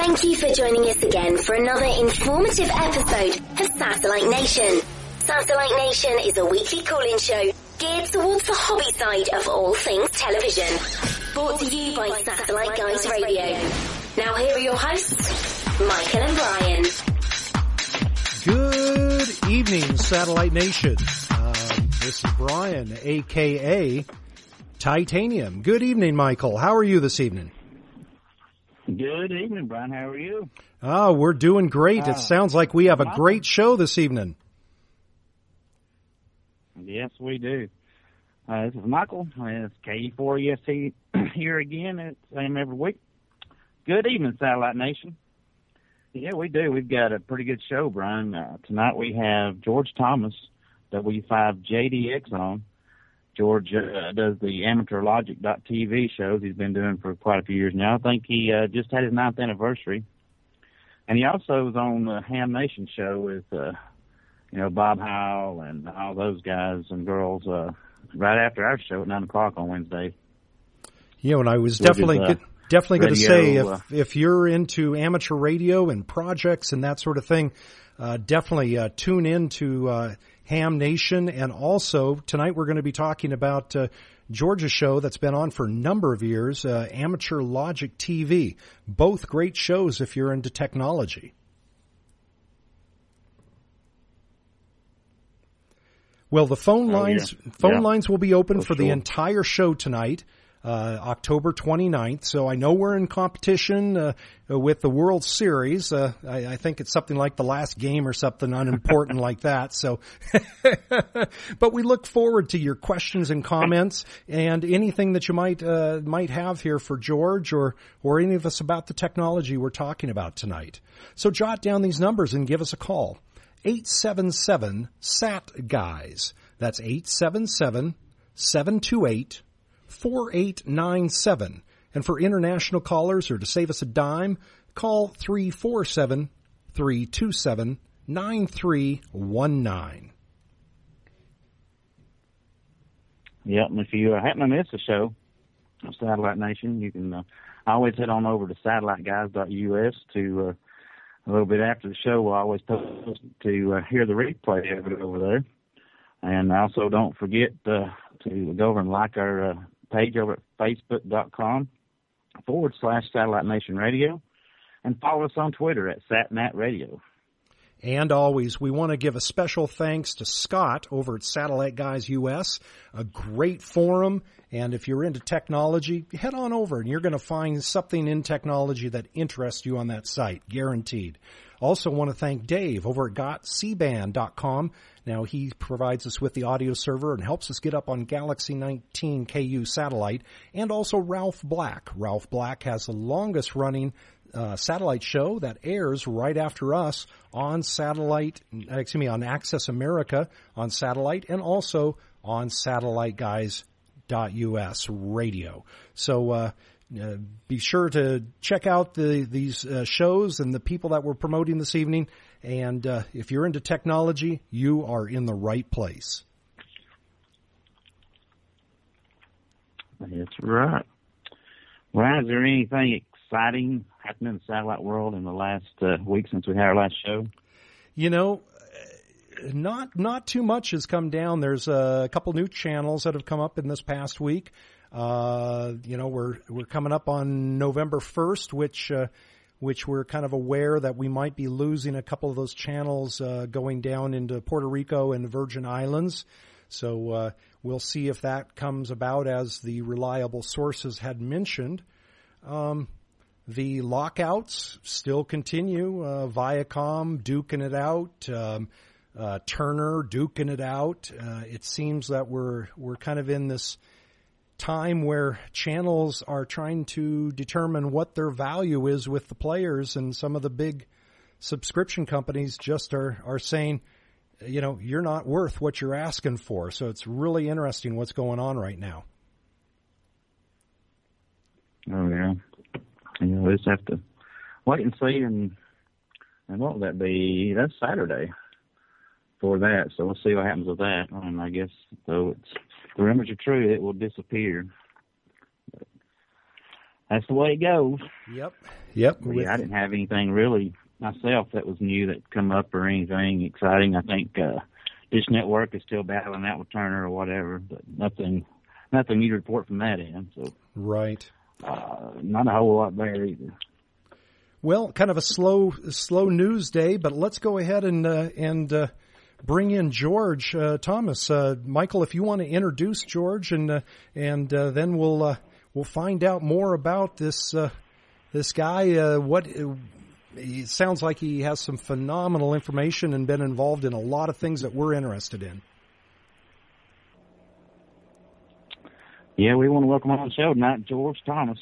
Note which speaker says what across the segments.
Speaker 1: Thank you for joining us again for another informative episode of Satellite Nation. Satellite Nation is a weekly call-in show geared towards the hobby side of all things television. Brought to you by Satellite Guys Radio. Now here are your hosts, Michael and Brian.
Speaker 2: Good evening, Satellite Nation. This is Brian, a.k.a. Titanium. Good evening, Michael. How are you this evening?
Speaker 3: Good evening, Brian. How are you?
Speaker 2: Oh, we're doing great. It sounds like we have a great show this evening.
Speaker 3: Yes, we do. This is Michael. It's KE4EST here again. It's the same every week. Good evening, Satellite Nation. Yeah, we do. We've got a pretty good show, Brian. Tonight we have George Thomas, W5JDX on. George does the AmateurLogic.tv shows he's been doing for quite a few years now. I think he just had his 9th anniversary. And he also was on the Ham Nation show with, Bob Howell and all those guys and girls right after our show at 9 o'clock on Wednesday.
Speaker 2: Yeah, and I was definitely going to say, if you're into amateur radio and projects and that sort of thing, definitely tune in to Ham Nation. And also, tonight we're going to be talking about George's show that's been on for a number of years, Amateur Logic TV. Both great shows if you're into technology. Well, the phone lines will be open for the entire show tonight. October 29th. So I know we're in competition with the World Series. I think it's something like the last game or something unimportant like that. So, but we look forward to your questions and comments and anything that you might have here for George or any of us about the technology we're talking about tonight. So jot down these numbers and give us a call. 877-SAT-GUYS. That's 877-728 4897. And for international callers or to save us a dime, call 347-327-9319.
Speaker 3: Yep, and if you happen to miss the show of Satellite Nation, you can always head on over to satelliteguys.us to a little bit after the show. We'll always post to hear the replay of it over there. And also don't forget to go over and like our page over at facebook.com/Satellite Nation Radio and follow us on Twitter at SatNat Radio.
Speaker 2: And always, we want to give a special thanks to Scott over at Satellite Guys US, a great forum. And if you're into technology, head on over and you're going to find something in technology that interests you on that site, guaranteed. Also want to thank Dave over at gotcband.com. Now, he provides us with the audio server and helps us get up on Galaxy 19 KU satellite. And also Ralph Black. Ralph Black has the longest running satellite show that airs right after us on on Access America on satellite and also on SatelliteGuys.us radio. So be sure to check out these shows and the people that we're promoting this evening. And if you're into technology, you are in the right place.
Speaker 3: That's right. Well, is there anything exciting happening in the satellite world in the last week since we had our last show?
Speaker 2: Not too much has come down. There's a couple new channels that have come up in this past week. We're coming up on November 1st, which we're kind of aware that we might be losing a couple of those channels going down into Puerto Rico and the Virgin Islands. So we'll see if that comes about as the reliable sources had mentioned. The lockouts still continue. Viacom duking it out. Turner duking it out. It seems that we're kind of in this time where channels are trying to determine what their value is with the players, and some of the big subscription companies just are saying, you're not worth what you're asking for. So it's really interesting what's going on right now.
Speaker 3: Oh, yeah. We just have to wait and see, and what will that be? That's Saturday for that, so we'll see what happens with that. And I guess, though the rumors are true, it will disappear. that's the way it goes.
Speaker 2: Yep.
Speaker 3: Yeah, I didn't have anything really myself that was new that come up or anything exciting. I think Dish Network is still battling out with Turner or whatever, but nothing new to report from that end. So
Speaker 2: right,
Speaker 3: not a whole lot there either.
Speaker 2: Well, kind of a slow news day, but let's go ahead and bring in George Thomas. Michael, if you want to introduce George, and then we'll find out more about this guy. It sounds like he has some phenomenal information and been involved in a lot of things that we're interested in.
Speaker 3: Yeah, we want to welcome on the show tonight George Thomas,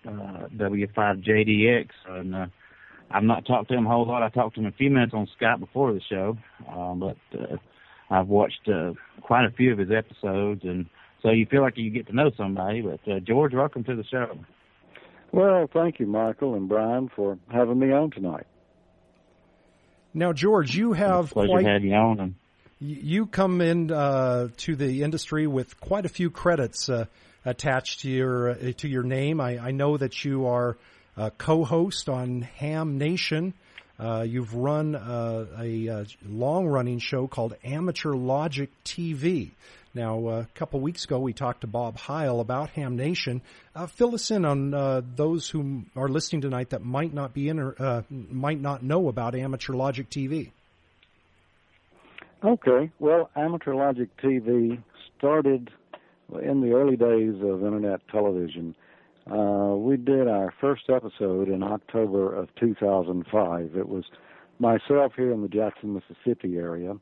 Speaker 3: W5JDX. And I've not talked to him a whole lot. I talked to him a few minutes on Skype before the show, but I've watched quite a few of his episodes, and so you feel like you get to know somebody. But George, welcome to the show.
Speaker 4: Well, thank you, Michael and Brian, for having me on tonight.
Speaker 2: Now, George, you have
Speaker 3: pleasure to have you on. And
Speaker 2: you come in to the industry with quite a few credits attached to your name. I know that you are a co-host on Ham Nation. You've run a long-running show called Amateur Logic TV. Now, a couple weeks ago, we talked to Bob Heil about Ham Nation. Fill us in on those who are listening tonight that might not know about Amateur Logic TV.
Speaker 4: Okay. Well, Amateur Logic TV started in the early days of Internet television. We did our first episode in October of 2005. It was myself here in the Jackson, Mississippi area.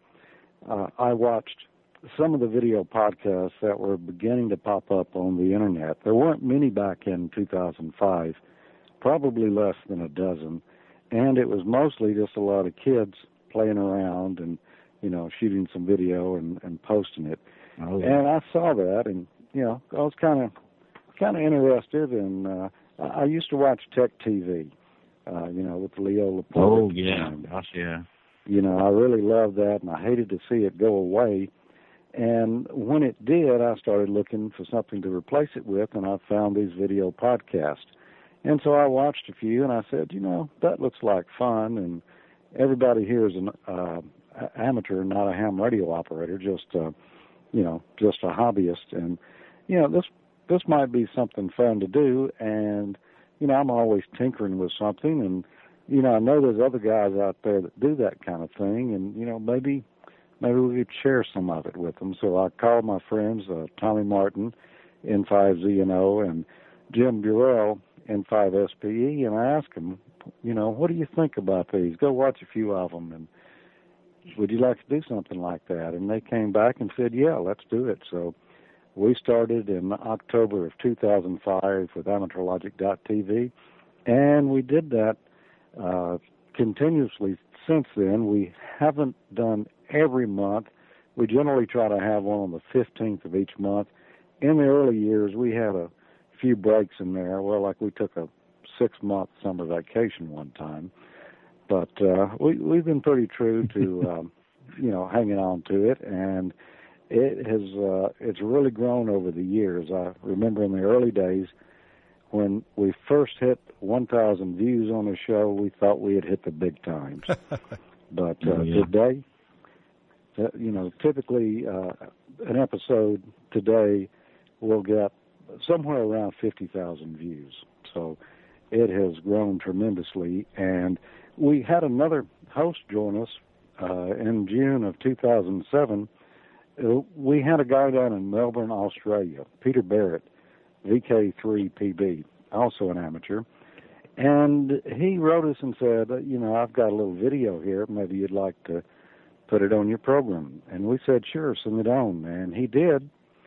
Speaker 4: I watched some of the video podcasts that were beginning to pop up on the Internet. There weren't many back in 2005, probably less than a dozen, and it was mostly just a lot of kids playing around and, shooting some video and posting it.
Speaker 3: Oh, yeah.
Speaker 4: And I saw that, and, I was kind of interested, and I used to watch Tech TV, with Leo Laporte.
Speaker 3: Oh, yeah. Gosh, yeah.
Speaker 4: I really loved that, and I hated to see it go away. And when it did, I started looking for something to replace it with, and I found these video podcasts. And so I watched a few, and I said, that looks like fun, and everybody here is an amateur, not a ham radio operator, just a hobbyist. And, this might be something fun to do, and, I'm always tinkering with something, and, I know there's other guys out there that do that kind of thing, and, maybe we could share some of it with them. So I called my friends, Tommy Martin, N5ZNO, and Jim Burrell, N5SPE, and I asked them, what do you think about these? Go watch a few of them, and would you like to do something like that? And they came back and said, yeah, let's do it. So we started in October of 2005 with AmateurLogic.tv, and we did that continuously since then. We haven't done every month. We generally try to have one on the 15th of each month. In the early years, we had a few breaks in there. Well, like we took a 6-month summer vacation one time. But we've been pretty true to, hanging on to it. And it's really grown over the years. I remember in the early days when we first hit 1,000 views on the show, we thought we had hit the big times. But today, typically an episode today will get somewhere around 50,000 views. So it has grown tremendously. And we had another host join us in June of 2007. We had a guy down in Melbourne, Australia, Peter Barrett, VK3PB, also an amateur. And he wrote us and said, I've got a little video here. Maybe you'd like to put it on your program. And we said, sure, send it on. And he did.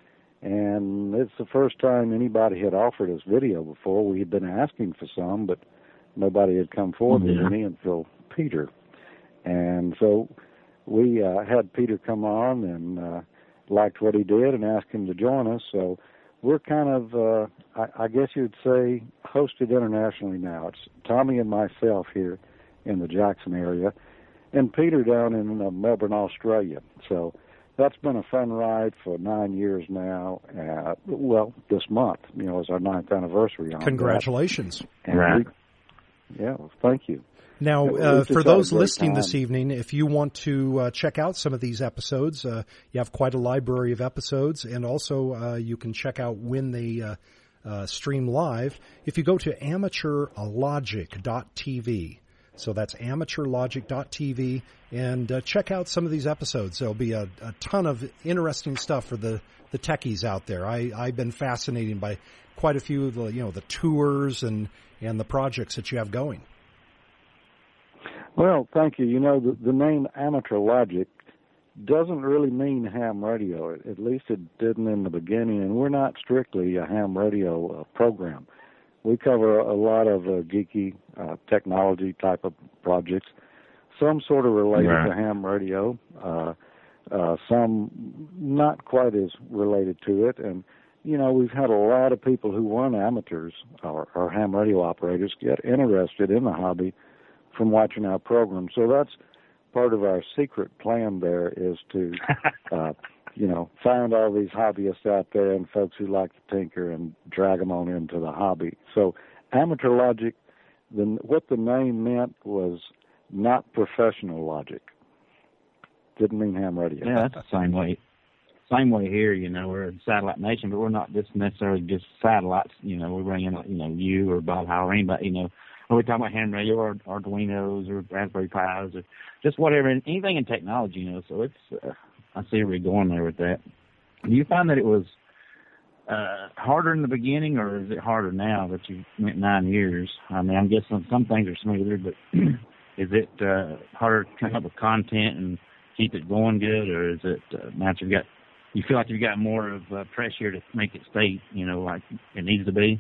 Speaker 4: And it's the first time anybody had offered us video before. We had been asking for some, but nobody had come forward with any until Peter. And so we had Peter come on and liked what he did and asked him to join us. So we're kind of, I guess you'd say, hosted internationally now. It's Tommy and myself here in the Jackson area, and Peter down in Melbourne, Australia. So that's been a fun ride for 9 years now. This month, is our 9th anniversary on
Speaker 2: Congratulations.
Speaker 4: Well, thank you.
Speaker 2: Now, for those listening this evening, if you want to check out some of these episodes, you have quite a library of episodes, and also you can check out when they stream live. If you go to amateurlogic.tv, so that's amateurlogic.tv, and check out some of these episodes. There'll be a ton of interesting stuff for the techies out there. I've been fascinated by quite a few of the tours and the projects that you have going.
Speaker 4: Well, thank you. The name Amateur Logic doesn't really mean ham radio. At least it didn't in the beginning, and we're not strictly a ham radio program. We cover a lot of geeky technology type of projects, some sort of related to ham radio, some not quite as related to it. And, we've had a lot of people who weren't amateurs or ham radio operators get interested in the hobby from watching our program. So that's part of our secret plan there, is to, find all these hobbyists out there and folks who like to tinker and drag them on into the hobby. So Amateur Logic, what the name meant was not professional logic. Didn't mean ham radio.
Speaker 3: Yeah, that's the same way. Same way here, we're a satellite nation, but we're not just necessarily just satellites. We bring in, you or Bob Howell or anybody, we're talking about ham radio or Arduinos or Raspberry Pis or just whatever, anything in technology, so it's, I see where you're going there with that. Do you find that it was harder in the beginning, or is it harder now that you went 9 years? I mean, I'm guessing some things are smoother, but is it harder to come up with content and keep it going good, or is it now that you feel like you've got more of pressure to make it stay, like it needs to be?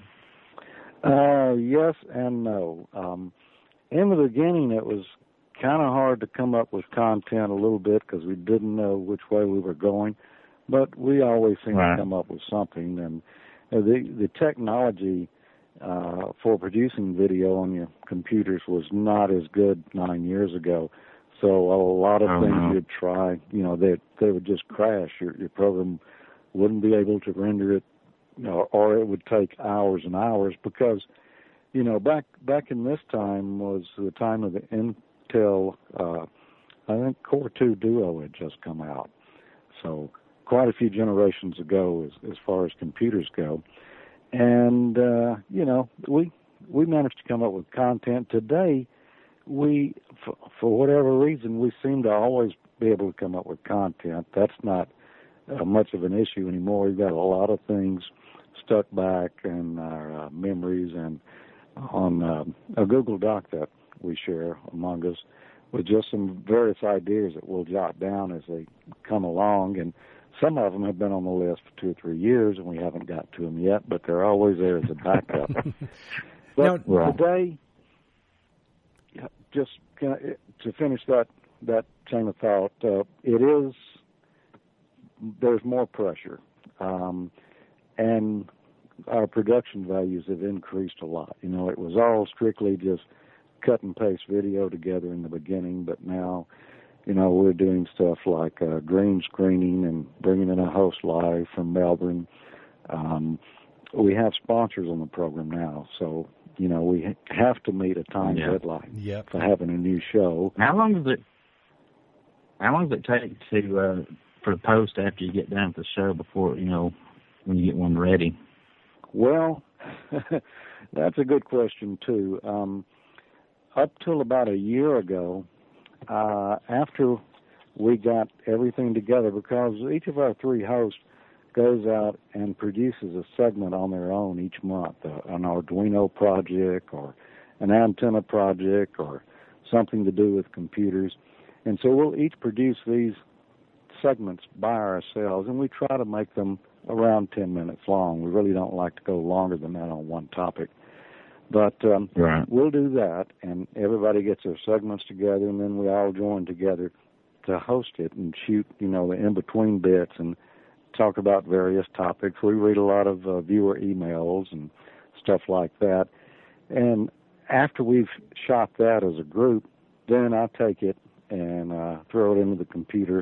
Speaker 4: Yes and no. In the beginning, it was kind of hard to come up with content a little bit because we didn't know which way we were going, but we always seem to come up with something. And the technology for producing video on your computers was not as good 9 years ago. So a lot of things you'd try, they would just crash. Your program wouldn't be able to render it, or it would take hours and hours because, back in this time was the time of the Intel, I think Core 2 Duo had just come out. So quite a few generations ago as far as computers go. And, we managed to come up with content. Today, for whatever reason, we seem to always be able to come up with content. That's not much of an issue anymore. We've got a lot of things stuck back in our memories and on a Google Doc that we share among us with just some various ideas that we'll jot down as they come along. And some of them have been on the list for 2 or 3 years, and we haven't got to them yet, but they're always there as a backup. But today, just to finish that chain of thought, there's more pressure, and our production values have increased a lot. It was all strictly just cut and paste video together in the beginning, but now, we're doing stuff like green screening and bringing in a host live from Melbourne. We have sponsors on the program now, so we have to meet a time deadline for having a new show.
Speaker 3: How long does it take to for the post after you get done with the show before when you get one ready?
Speaker 4: Well, that's a good question too. Up till about a year ago, after we got everything together, because each of our 3 hosts goes out and produces a segment on their own each month, an Arduino project or an antenna project or something to do with computers. And so we'll each produce these segments by ourselves, and we try to make them around 10 minutes long. We really don't like to go longer than that on one topic. But we'll do that, and everybody gets their segments together, and then we all join together to host it and shoot, the in-between bits and talk about various topics. We read a lot of viewer emails and stuff like that. And after we've shot that as a group, then I take it and throw it into the computer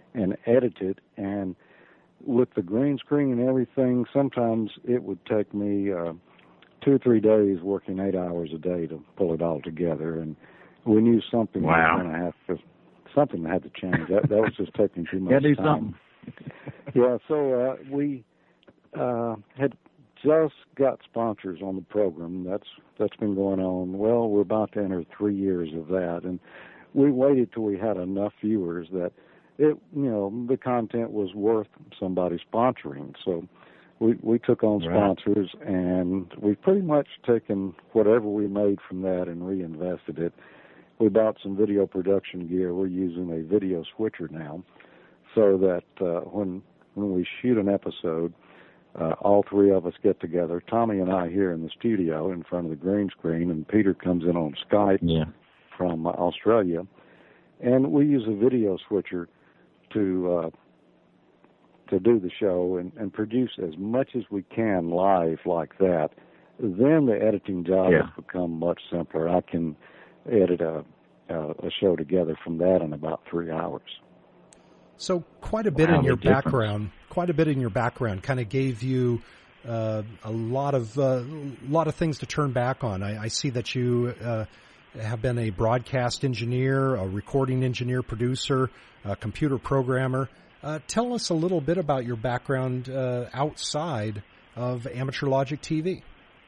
Speaker 4: and edit it. And with the green screen and everything, sometimes it would take me 2 or 3 days working 8 hours a day to pull it all together. And we knew something was going to have to, something had to change. That was just taking too much
Speaker 3: do
Speaker 4: time.
Speaker 3: Something.
Speaker 4: Yeah, so we had just got sponsors on the program. That's been going on. Well, we're about to enter 3 years of that, and we waited till we had enough viewers that the content was worth somebody sponsoring. So we took on sponsors, and we've pretty much taken whatever we made from that and reinvested it. We bought some video production gear. We're using a video switcher now, so that when we shoot an episode, all three of us get together. Tommy and I here in the studio in front of the green screen, and Peter comes in on Skype from Australia, and we use a video switcher to do the show and produce as much as we can live like that. Then the editing job has become much simpler. I can edit a show together from that in about 3 hours.
Speaker 2: So quite a bit in your background kind of gave you a lot of things to turn back on. I see that you have been a broadcast engineer, a recording engineer, producer, a computer programmer. Tell us a little bit about your background outside of Amateur Logic TV.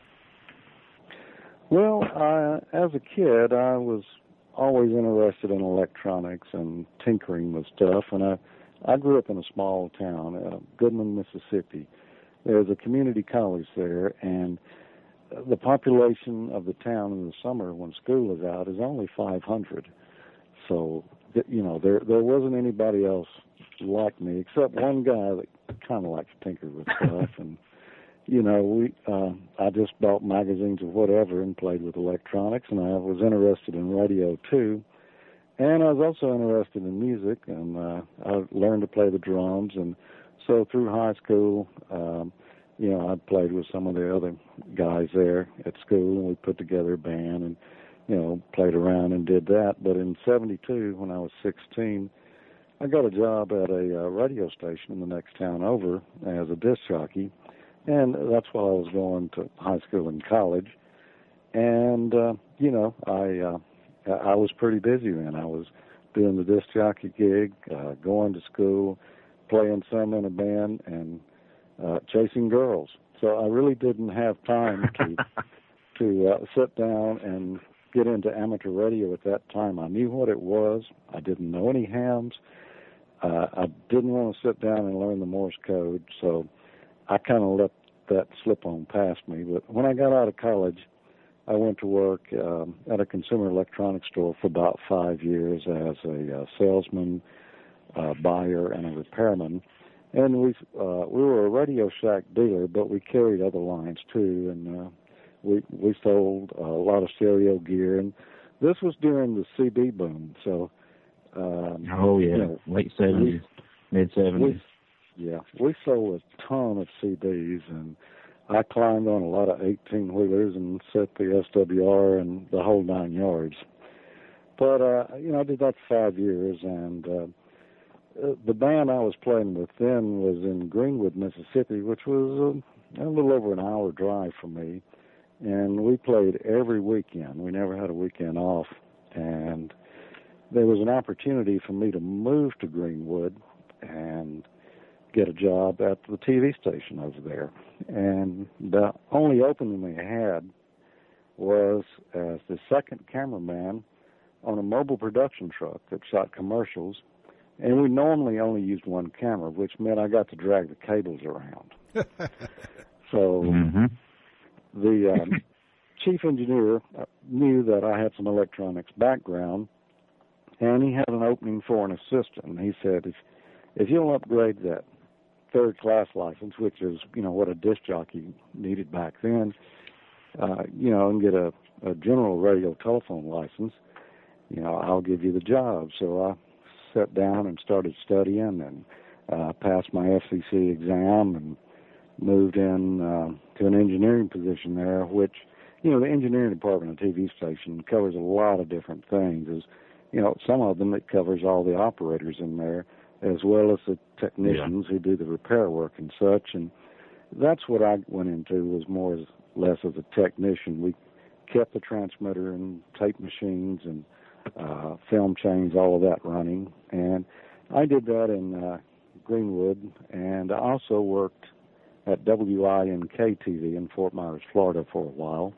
Speaker 4: Well, as a kid, I was always interested in electronics and tinkering with stuff, and I grew up in a small town, Goodman, Mississippi. There's a community college there, and the population of the town in the summer when school is out is only 500. So, there wasn't anybody else like me except one guy that kind of likes to tinker with stuff, and I just bought magazines or whatever and played with electronics, and I was interested in radio too. And I was also interested in music, and I learned to play the drums. And so through high school, I played with some of the other guys there at school, and we put together a band and, played around and did that. But in 72, when I was 16, I got a job at a radio station in the next town over as a disc jockey. And that's while I was going to high school and college. And, I was pretty busy then. I was doing the disc jockey gig, going to school, playing some in a band, and chasing girls. So I really didn't have time to sit down and get into amateur radio at that time. I knew what it was. I didn't know any hams. I didn't want to sit down and learn the Morse code, so I kind of let that slip on past me. But when I got out of college, I went to work at a consumer electronics store for about 5 years as a salesman, buyer, and a repairman. And we were a Radio Shack dealer, but we carried other lines too, and we sold a lot of stereo gear. And this was during the CD boom, so
Speaker 3: late 70s, mid 70s.
Speaker 4: We sold a ton of CDs, and I climbed on a lot of 18-wheelers and set the SWR and the whole 9 yards. But, I did that for 5 years, and the band I was playing with then was in Greenwood, Mississippi, which was a little over an hour drive from me. And we played every weekend. We never had a weekend off. And there was an opportunity for me to move to Greenwood and get a job at the TV station over there. And the only opening they had was as the second cameraman on a mobile production truck that shot commercials. And we normally only used one camera, which meant I got to drag the cables around. So the chief engineer knew that I had some electronics background, and he had an opening for an assistant. He said, if you'll upgrade that third-class license, which is, what a disc jockey needed back then, and get a general radio telephone license, I'll give you the job. So I sat down and started studying and passed my FCC exam and moved in to an engineering position there, which, the engineering department of a TV station covers a lot of different things. Some of them it covers all the operators in there, as well as the technicians who do the repair work and such. And that's what I went into, was more or less as a technician. We kept the transmitter and tape machines and film chains, all of that running. And I did that in Greenwood, and I also worked at WINK-TV in Fort Myers, Florida for a while.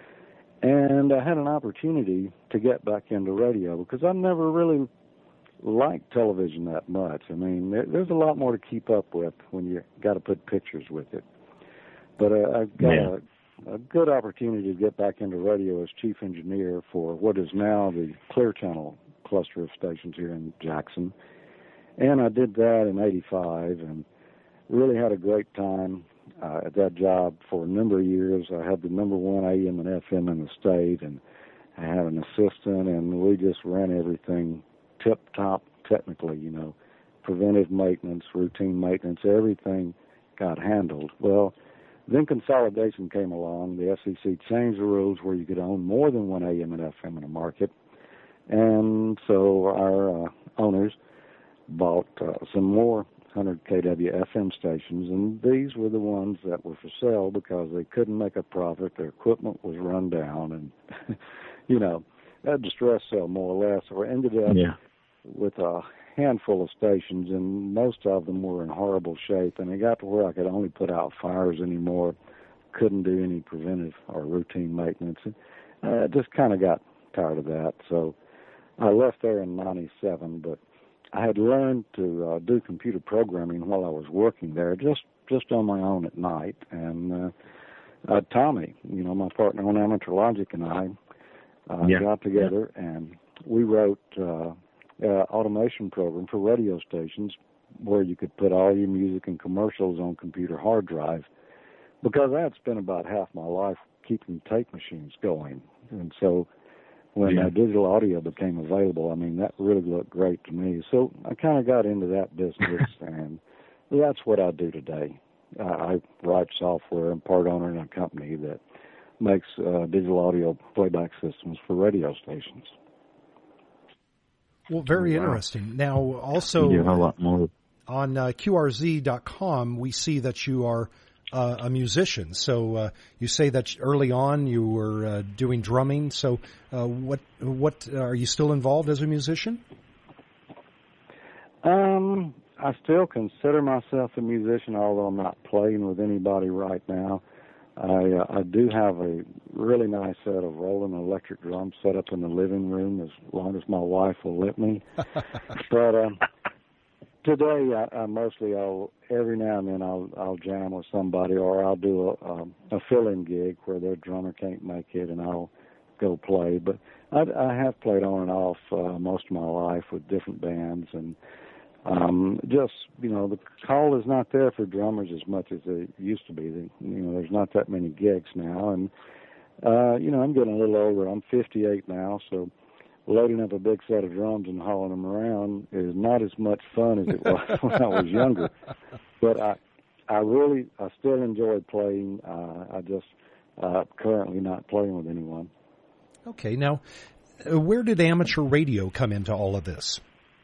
Speaker 4: And I had an opportunity to get back into radio because I never really liked television that much. I mean, there's a lot more to keep up with when you got to put pictures with it. But I've got a good opportunity to get back into radio as chief engineer for what is now the Clear Channel cluster of stations here in Jackson. And I did that in '85 and really had a great time at that job for a number of years. I had the number one AM and FM in the state, and I had an assistant, and we just ran everything tip-top technically, preventive maintenance, routine maintenance, everything got handled. Well, then consolidation came along. The FCC changed the rules where you could own more than one AM and FM in a market, and so our owners bought some more 100 kW FM stations, and these were the ones that were for sale because they couldn't make a profit. Their equipment was run down, and, that distress sale more or less. So I ended up with a handful of stations, and most of them were in horrible shape, and it got to where I could only put out fires anymore, couldn't do any preventive or routine maintenance. I just kind of got tired of that, so I left there in '97, but I had learned to do computer programming while I was working there, just on my own at night. And Tommy, my partner on Amateur Logic, and I got together, and we wrote automation program for radio stations where you could put all your music and commercials on computer hard drive, because I had spent about half my life keeping tape machines going. And so when digital audio became available, I mean, that really looked great to me. So I kind of got into that business, and that's what I do today. I write software and part owner in a company that makes digital audio playback systems for radio stations.
Speaker 2: Well, very interesting. Now, also
Speaker 5: a lot more.
Speaker 2: On QRZ.com, we see that you are a musician. So you say that early on you were doing drumming. So what are you still involved as a musician?
Speaker 4: I still consider myself a musician, although I'm not playing with anybody right now. I do have a really nice set of Roland electric drums set up in the living room as long as my wife will let me. But today, I mostly, every now and then I'll jam with somebody, or I'll do a fill-in gig where their drummer can't make it, and I'll go play. But I have played on and off most of my life with different bands, and the call is not there for drummers as much as it used to be. There's not that many gigs now, and I'm getting a little older. I'm 58 now, so loading up a big set of drums and hauling them around is not as much fun as it was when I was younger. But I still enjoy playing. I just currently not playing with anyone.
Speaker 2: Okay, now, where did amateur radio come into all of this?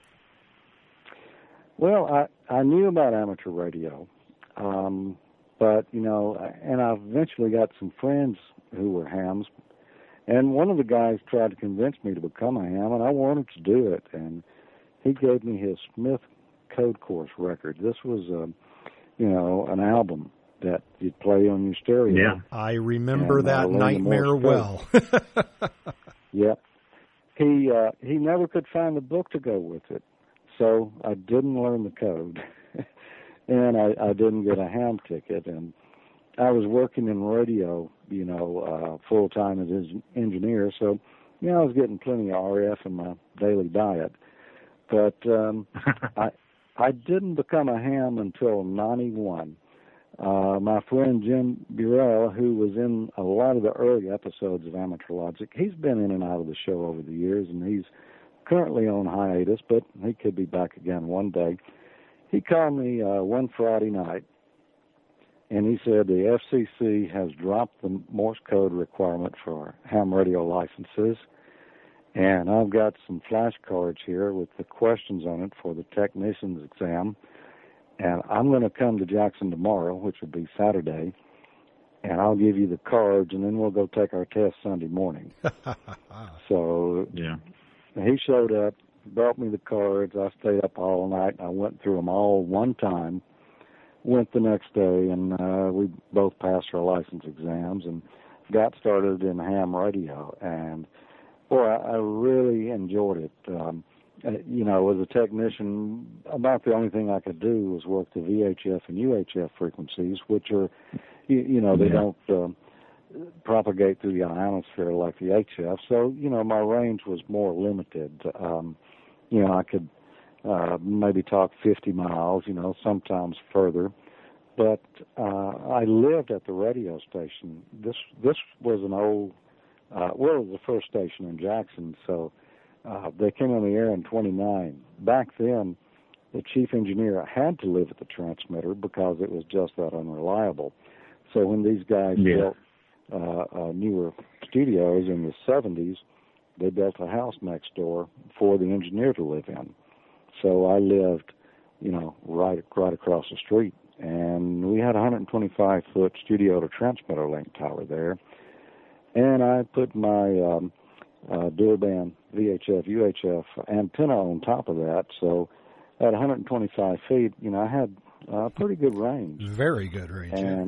Speaker 4: Well, I knew about amateur radio, but, and I eventually got some friends who were hams, and one of the guys tried to convince me to become a ham, and I wanted to do it, and he gave me his Smith Code Course record. This was, an album that you'd play on your stereo.
Speaker 2: Yeah, I remember that nightmare well.
Speaker 4: Yep. He never could find the book to go with it. So I didn't learn the code, and I didn't get a ham ticket. And I was working in radio, full-time as an engineer. So, I was getting plenty of RF in my daily diet. But I didn't become a ham until '91. My friend Jim Burrell, who was in a lot of the early episodes of Amateur Logic, he's been in and out of the show over the years, and he's currently on hiatus, but he could be back again one day. He called me one Friday night, and he said the FCC has dropped the Morse code requirement for ham radio licenses, And I've got some flashcards here with the questions on it for the technician's exam. And I'm going to come to Jackson tomorrow, which will be Saturday, and I'll give you the cards, and then we'll go take our test Sunday morning. So
Speaker 3: yeah,
Speaker 4: he showed up, brought me the cards. I stayed up all night, and I went through them all one time, went the next day, and we both passed our license exams and got started in ham radio. And, boy, I really enjoyed it. As a technician, about the only thing I could do was work the VHF and UHF frequencies, which are, they don't propagate through the ionosphere like the HF. So, my range was more limited. I could maybe talk 50 miles, sometimes further. But I lived at the radio station. This was an old, it was the first station in Jackson, so they came on the air in 29. Back then, the chief engineer had to live at the transmitter because it was just that unreliable. So when these guys built newer studios in the 70s, they built a house next door for the engineer to live in. So I lived, right across the street. And we had a 125-foot studio to transmitter link tower there. And I put my dual band VHF, UHF antenna on top of that. So at 125 feet, I had pretty good range.
Speaker 2: Very good range.
Speaker 4: And,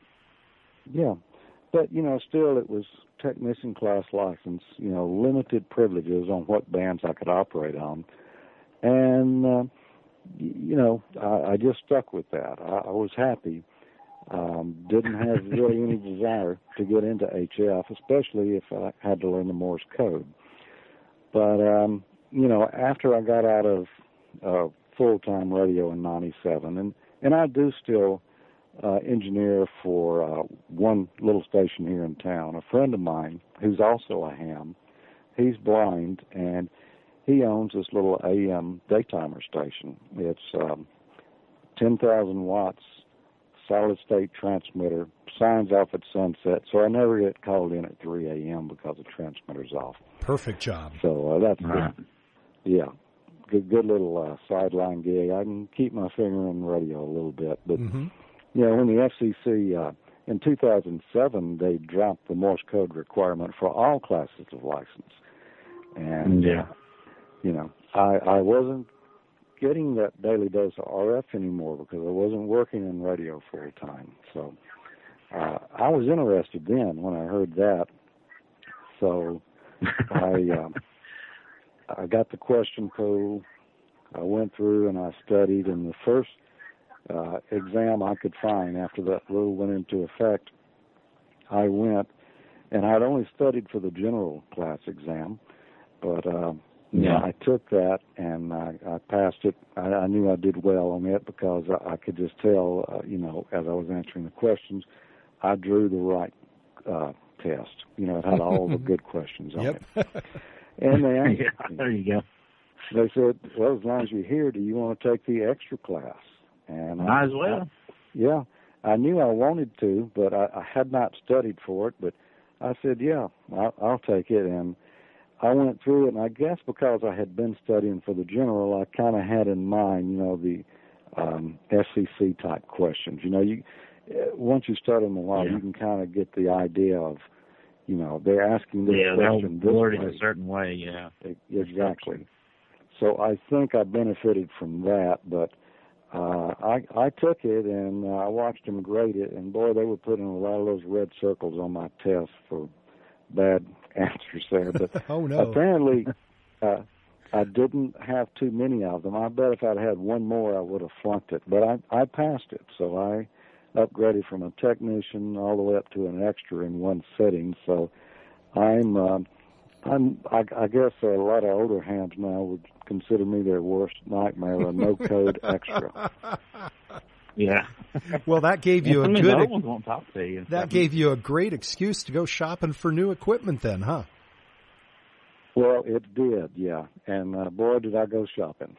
Speaker 4: but, still it was technician class license, limited privileges on what bands I could operate on. And, I just stuck with that. I was happy. Didn't have really any desire to get into HF, especially if I had to learn the Morse code. But, after I got out of full-time radio in 97, and I do still engineer for one little station here in town, a friend of mine who's also a ham, he's blind, and he owns this little AM daytimer station. It's 10,000 watts, solid-state transmitter, signs off at sunset, so I never get called in at 3 a.m. because the transmitter's off.
Speaker 2: Perfect job.
Speaker 4: So that's
Speaker 3: right.
Speaker 4: good. Yeah, good little sideline gig. I can keep my finger on the radio a little bit. But, when the FCC, in 2007, they dropped the Morse code requirement for all classes of license. And, I wasn't getting that daily dose of RF anymore because I wasn't working in radio full time. So I was interested then when I heard that. So I got the question pool. I went through and I studied, and the first exam I could find after that rule went into effect, I went, and I'd only studied for the general class exam, but I took that and I passed it. I knew I did well on it because I could just tell, as I was answering the questions, I drew the right test. It had all the good questions on it. And they asked me,
Speaker 3: there you go.
Speaker 4: They said, well, as long as you're here, do you want to take the extra class? And
Speaker 3: might as well.
Speaker 4: I knew I wanted to, but I had not studied for it. But I said, I'll take it. And I went through it, and I guess because I had been studying for the general, I kind of had in mind, the FCC type questions. Once you study them a while, you can kind of get the idea of, they're asking this question this way.
Speaker 3: a certain way,
Speaker 4: Exactly. So I think I benefited from that, but I took it and I watched them grade it, and boy, they were putting a lot of those red circles on my test for bad answers there. But
Speaker 2: oh, no.
Speaker 4: Apparently I didn't have too many of them. I bet if I'd had one more, I would have flunked it. But I passed it, so I upgraded from a technician all the way up to an extra in one setting. So I guess a lot of older hams now would consider me their worst nightmare, a no-code extra.
Speaker 3: Yeah.
Speaker 2: Well, that gave you
Speaker 3: gave
Speaker 2: you a great excuse to go shopping for new equipment then, huh?
Speaker 4: Well, it did, yeah. And boy, did I go shopping.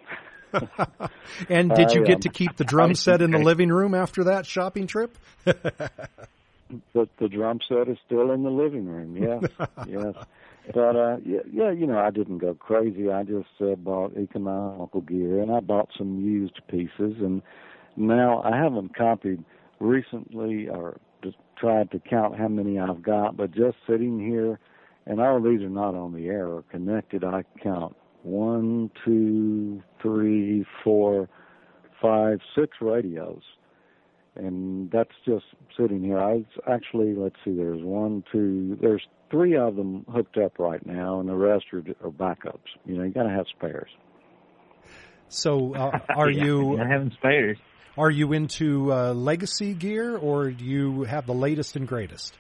Speaker 2: And did you get to keep the drum set in the living room after that shopping trip?
Speaker 4: the drum set is still in the living room. Yes, yes. But yeah, I didn't go crazy. I just bought economical gear, and I bought some used pieces. And now I haven't copied recently or just tried to count how many I've got, but just sitting here, and all of these are not on the air or connected. I count 1, 2, 3, 4, 5, 6 radios. And that's just sitting here. Let's see, there's 3 of them hooked up right now, and the rest are backups. You got to have spares.
Speaker 2: So are you
Speaker 3: having spares?
Speaker 2: Are you into legacy gear, or do you have the latest and greatest?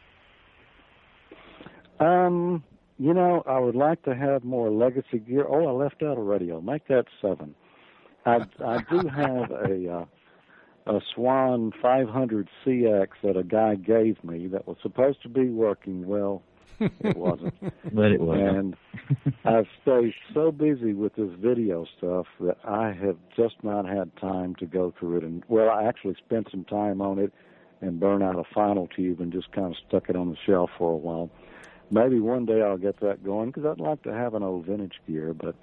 Speaker 4: I would like to have more legacy gear. Oh, I left out a radio. Make that 7. I do have a Swan 500 CX that a guy gave me that was supposed to be working well. It wasn't.
Speaker 3: But it was.
Speaker 4: And I've stayed so busy with this video stuff that I have just not had time to go through it. And I actually spent some time on it and burned out a final tube and just kind of stuck it on the shelf for a while. Maybe one day I'll get that going because I'd like to have an old vintage gear. But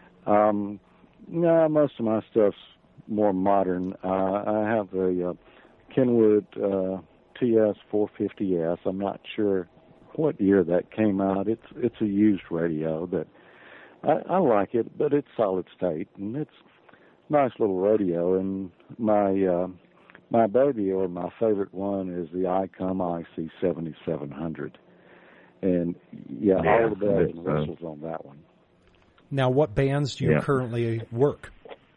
Speaker 4: most of my stuff's more modern. I have a Kenwood TS 450S. I'm not sure what year that came out. It's a used radio that I like it, but it's solid state and it's a nice little radio. And my baby, or my favorite one, is the ICOM IC 7700. And all the bells and whistles on that one.
Speaker 2: Now, what bands do you currently work?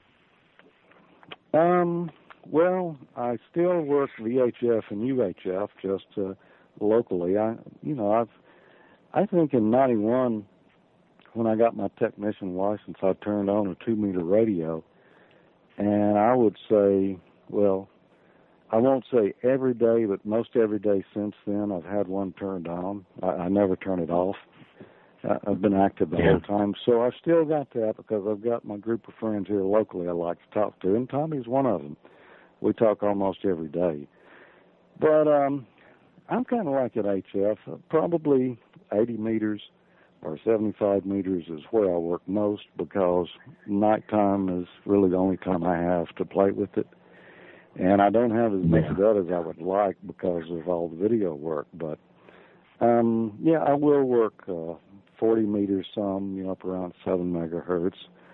Speaker 4: Well, I still work VHF and UHF just locally. I think in '91, when I got my technician license, I turned on a 2-meter radio, and I would say, I won't say every day, but most every day since then, I've had one turned on. I never turn it off. I've been active the whole time. So I've still got that because I've got my group of friends here locally I like to talk to, and Tommy's one of them. We talk almost every day. But I'm kind of like at HF. Probably 80 meters or 75 meters is where I work most because nighttime is really the only time I have to play with it. And I don't have as much of that as I would like because of all the video work. But, I will work 40 meters up around 7 megahertz.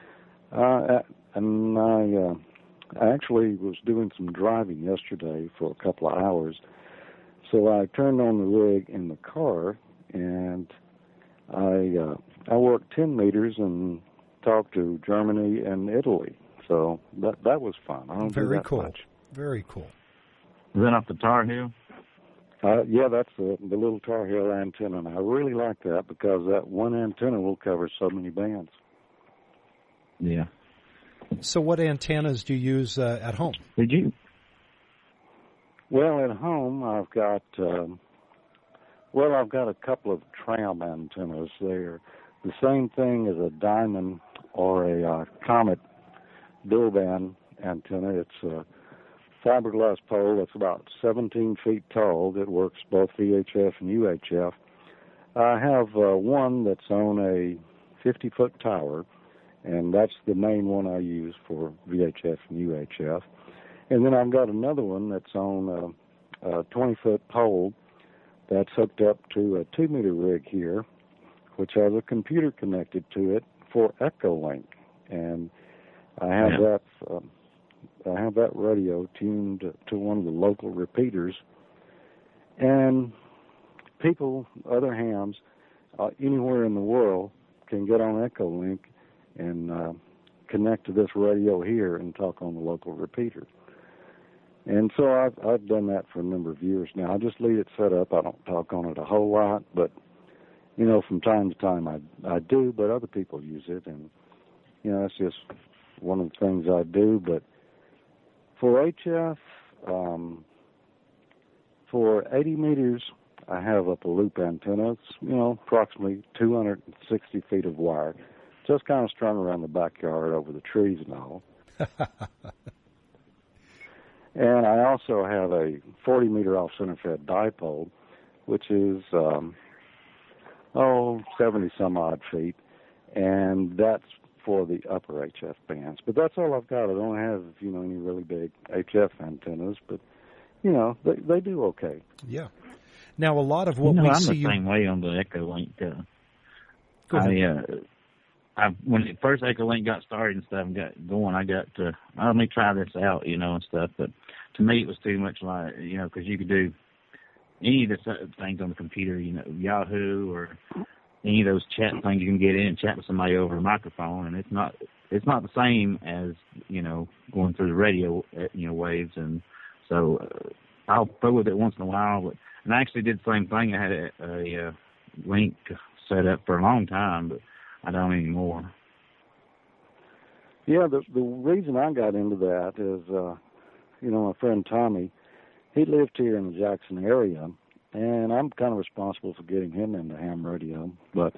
Speaker 4: And I actually was doing some driving yesterday for a couple of hours. So I turned on the rig in the car, and I worked 10 meters and talked to Germany and Italy. So that was fun. I don't do that much.
Speaker 2: Very cool.
Speaker 3: Is that off the Tar Heel?
Speaker 4: That's the little Tar Heel antenna, and I really like that because that one antenna will cover so many bands.
Speaker 3: Yeah.
Speaker 2: So what antennas do you use at home?
Speaker 3: Did you?
Speaker 4: Well, at home I've got a couple of tram antennas. They're the same thing as a Diamond or a Comet dual band antenna. It's a fiberglass pole that's about 17 feet tall that works both VHF and UHF. I have one that's on a 50-foot tower, and that's the main one I use for VHF and UHF. And then I've got another one that's on a 20-foot pole that's hooked up to a 2-meter rig here, which has a computer connected to it for Echolink. And I have that radio tuned to one of the local repeaters. And people, other hams, anywhere in the world can get on Echolink and connect to this radio here and talk on the local repeater. And so I've done that for a number of years now. I just leave it set up. I don't talk on it a whole lot, but, from time to time I do, but other people use it. And, that's just one of the things I do. But for HF, for 80 meters, I have up a loop antenna. It's, approximately 260 feet of wire, just kind of strung around the backyard over the trees and all. And I also have a 40-meter off-center-fed dipole, which is, 70-some-odd feet, and that's for the upper HF bands. But that's all I've got. I don't have, any really big HF antennas, but, they do okay.
Speaker 2: Yeah. Now, a lot of what we
Speaker 3: I'm
Speaker 2: see...
Speaker 3: the same way on the Echolink. When the first Echolink got started and stuff and got going, I got to, let me try this out, and stuff. But to me, it was too much like, because you could do any of the things on the computer, Yahoo or any of those chat things you can get in and chat with somebody over a microphone, and it's not the same as, going through the radio, waves. And so I'll play with it once in a while. And I actually did the same thing. I had a link set up for a long time, but I don't anymore.
Speaker 4: Yeah, the reason I got into that is, my friend Tommy, he lived here in the Jackson area, and I'm kind of responsible for getting him into ham radio. But,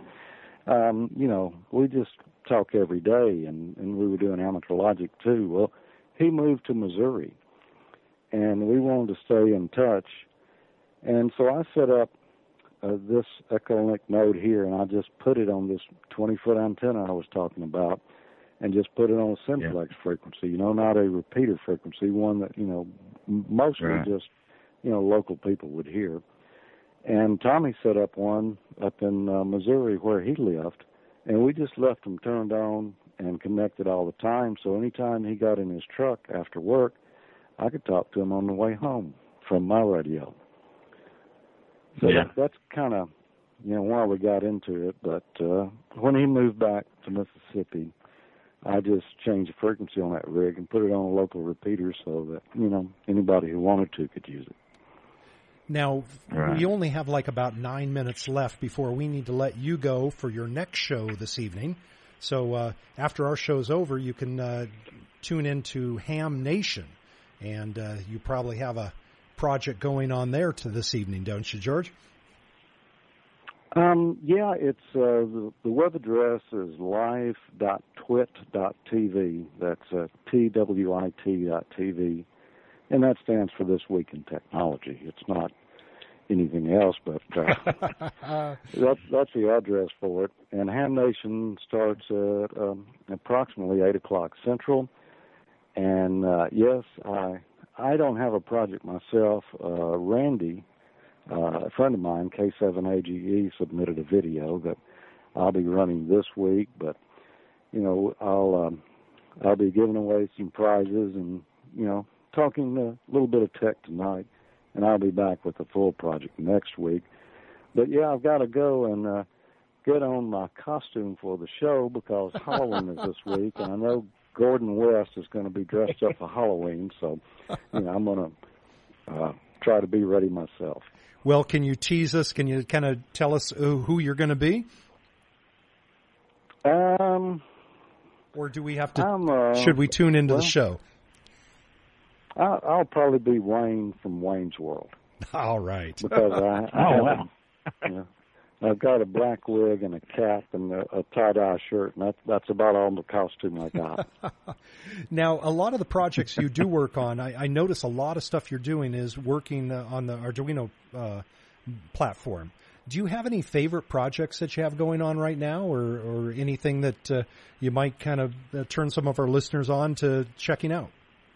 Speaker 4: we just talk every day, and we were doing amateur logic too. Well, he moved to Missouri, and we wanted to stay in touch. And so I set up this Echolink node here, and I just put it on this 20-foot antenna I was talking about, and just put it on a simplex frequency, not a repeater frequency, one that, mostly just, local people would hear. And Tommy set up one up in Missouri where he lived, and we just left them turned on and connected all the time. So anytime he got in his truck after work, I could talk to him on the way home from my radio. So that's kind of, why we got into it. But when he moved back to Mississippi, I just changed the frequency on that rig and put it on a local repeater so that, anybody who wanted to could use it.
Speaker 2: Now, we only have like about 9 minutes left before we need to let you go for your next show this evening. So after our show's over, you can tune into Ham Nation, and you probably have a project going on there this evening, don't you, George?
Speaker 4: It's the web address is live.twit.tv. That's TWIT.tv, and that stands for This Week in Technology. It's not anything else, but that's the address for it. And Ham Nation starts at approximately 8 o'clock Central. And yes, I don't have a project myself. Randy, a friend of mine, K7AGE, submitted a video that I'll be running this week. But I'll be giving away some prizes and talking a little bit of tech tonight, and I'll be back with the full project next week. But yeah, I've got to go and get on my costume for the show because Halloween is this week, and I know Gordon West is going to be dressed up for Halloween, so I'm going to try to be ready myself.
Speaker 2: Well, can you tease us? Can you kind of tell us who you're going to be? Or do we have to? Should we tune into the show?
Speaker 4: I'll probably be Wayne from Wayne's World.
Speaker 2: All right.
Speaker 4: Because I've got a black wig and a cap and a tie-dye shirt, and that's about all the costume I got.
Speaker 2: Now, a lot of the projects you do work on, I notice a lot of stuff you're doing is working on the Arduino platform. Do you have any favorite projects that you have going on right now, or anything that you might kind of turn some of our listeners on to checking out?